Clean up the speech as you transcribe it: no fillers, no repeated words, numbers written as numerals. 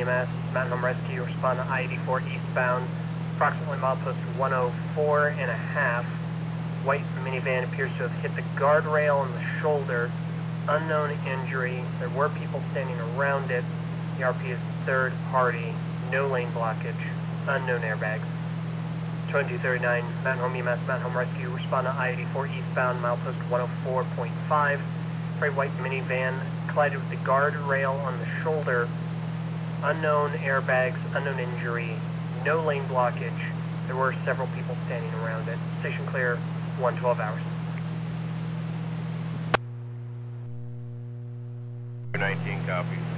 EMS, Mountain Home Rescue, respond to I-84 eastbound, approximately milepost 104 and a half. White minivan appears to have hit the guardrail on the shoulder. Unknown injury. There were people standing around it. The RP is third party. No lane blockage. Unknown airbags. 2239, Mountain Home EMS, Mountain Home Rescue, respond to I-84 eastbound, milepost 104.5. Gray white minivan collided with the guardrail on the shoulder. Unknown airbags, unknown injury, no lane blockage. There were several people standing around it. Station clear, 112 hours. 19 copies.